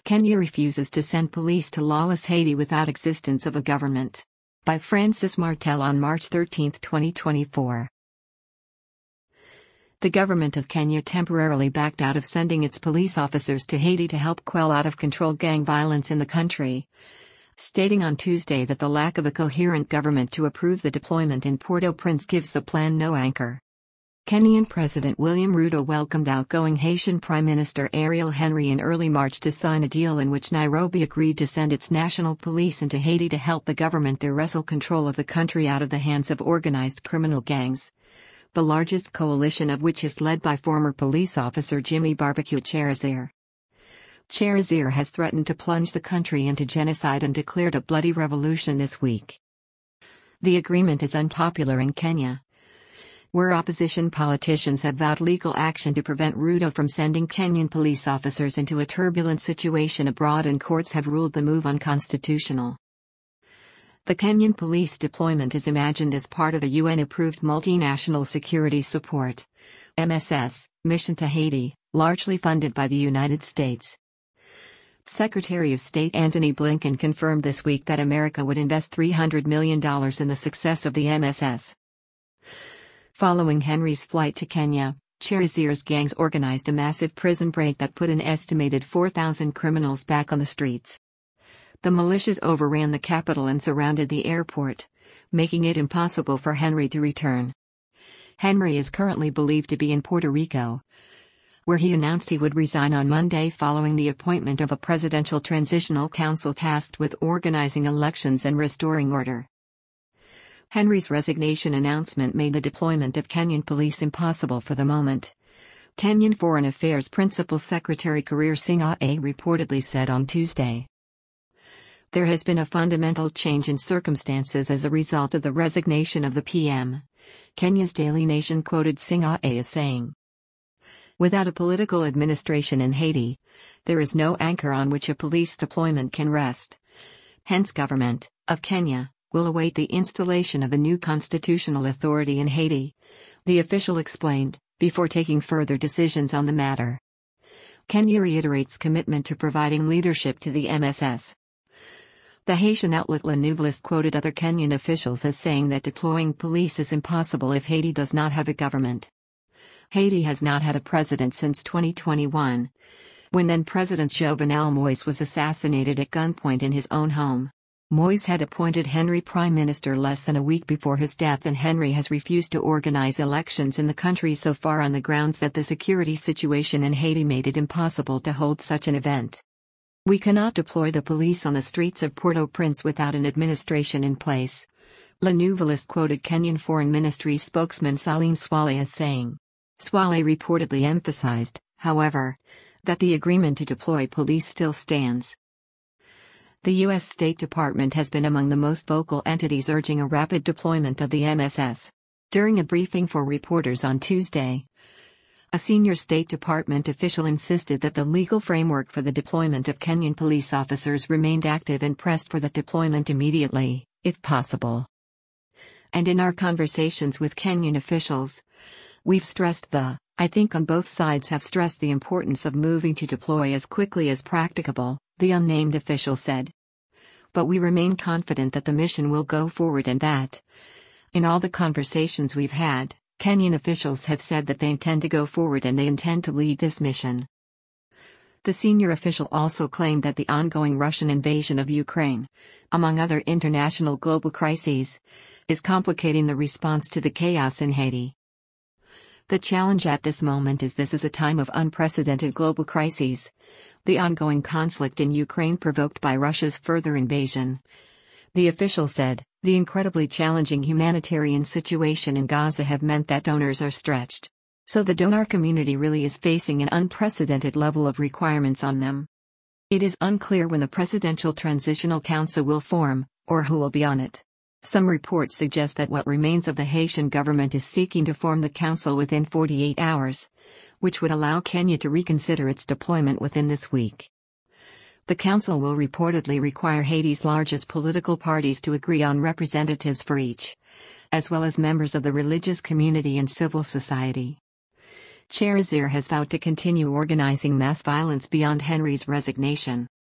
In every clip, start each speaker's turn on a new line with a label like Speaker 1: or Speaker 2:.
Speaker 1: Kenya refuses to send police to lawless Haiti without existence of a government. By Francis Martel on March 13, 2024. The government of Kenya temporarily backed out of sending its police officers to Haiti to help quell out-of-control gang violence in the country, stating on Tuesday that the lack of a coherent government to approve the deployment in Port-au-Prince gives the plan no anchor. Kenyan President William Ruto welcomed outgoing Haitian Prime Minister Ariel Henry in early March to sign a deal in which Nairobi agreed to send its national police into Haiti to help the government there wrestle control of the country out of the hands of organized criminal gangs, the largest coalition of which is led by former police officer Jimmy Barbecue Cherazir. Cherazir has threatened to plunge the country into genocide and declared a bloody revolution this week. The agreement is unpopular in Kenya, where opposition politicians have vowed legal action to prevent Ruto from sending Kenyan police officers into a turbulent situation abroad, and courts have ruled the move unconstitutional. The Kenyan police deployment is imagined as part of the UN-approved Multinational Security Support (MSS) mission to Haiti, largely funded by the United States. Secretary of State Antony Blinken confirmed this week that America would invest $300 million in the success of the MSS. Following Henry's flight to Kenya, Cherazir's gangs organized a massive prison break that put an estimated 4,000 criminals back on the streets. The militias overran the capital and surrounded the airport, making it impossible for Henry to return. Henry is currently believed to be in Puerto Rico, where he announced he would resign on Monday following the appointment of a presidential transitional council tasked with organizing elections and restoring order. Henry's resignation announcement made the deployment of Kenyan police impossible for the moment, Kenyan Foreign Affairs Principal Secretary Korir Sing'ae reportedly said on Tuesday. There has been a fundamental change in circumstances as a result of the resignation of the PM, Kenya's Daily Nation quoted Sing'ae as saying. Without a political administration in Haiti, there is no anchor on which a police deployment can rest. Hence, government of Kenya will await the installation of a new constitutional authority in Haiti, the official explained, before taking further decisions on the matter. Kenya reiterates commitment to providing leadership to the MSS. The Haitian outlet Le Nouveliste quoted other Kenyan officials as saying that deploying police is impossible if Haiti does not have a government. Haiti has not had a president since 2021, when then-President Jovenel Moïse was assassinated at gunpoint in his own home. Moïse had appointed Henry prime minister less than a week before his death, and Henry has refused to organize elections in the country so far on the grounds that the security situation in Haiti made it impossible to hold such an event. We cannot deploy the police on the streets of Port-au-Prince without an administration in place, Le Nouveliste quoted Kenyan Foreign Ministry spokesman Salim Swale as saying. Swale reportedly emphasized, however, that the agreement to deploy police still stands. The U.S. State Department has been among the most vocal entities urging a rapid deployment of the MSS. During a briefing for reporters on Tuesday, a senior State Department official insisted that the legal framework for the deployment of Kenyan police officers remained active and pressed for that deployment immediately, if possible. And in our conversations with Kenyan officials, we've stressed I think on both sides have stressed the importance of moving to deploy as quickly as practicable, the unnamed official said. But we remain confident that the mission will go forward and that, in all the conversations we've had, Kenyan officials have said that they intend to go forward and they intend to lead this mission. The senior official also claimed that the ongoing Russian invasion of Ukraine, among other international global crises, is complicating the response to the chaos in Haiti. The challenge at this moment is this is a time of unprecedented global crises. The ongoing conflict in Ukraine provoked by Russia's further invasion. The official said, the incredibly challenging humanitarian situation in Gaza have meant that donors are stretched. So the donor community really is facing an unprecedented level of requirements on them. It is unclear when the Presidential Transitional Council will form, or who will be on it. Some reports suggest that what remains of the Haitian government is seeking to form the council within 48 hours, which would allow Kenya to reconsider its deployment within this week. The council will reportedly require Haiti's largest political parties to agree on representatives for each, as well as members of the religious community and civil society. Cherazir has vowed to continue organizing mass violence beyond Henry's resignation.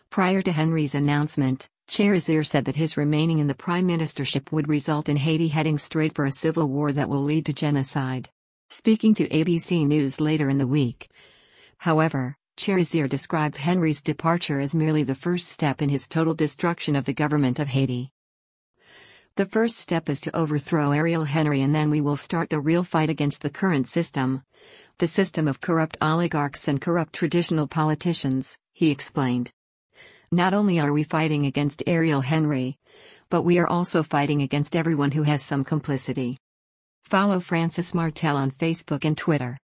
Speaker 1: Prior to Henry's announcement, Chérizier said that his remaining in the prime ministership would result in Haiti heading straight for a civil war that will lead to genocide. Speaking to ABC News later in the week, however, Chérizier described Henry's departure as merely the first step in his total destruction of the government of Haiti. The first step is to overthrow Ariel Henry, and then we will start the real fight against the current system. The system of corrupt oligarchs and corrupt traditional politicians, he explained. Not only are we fighting against Ariel Henry, but we are also fighting against everyone who has some complicity. Follow Francis Martel on Facebook and Twitter.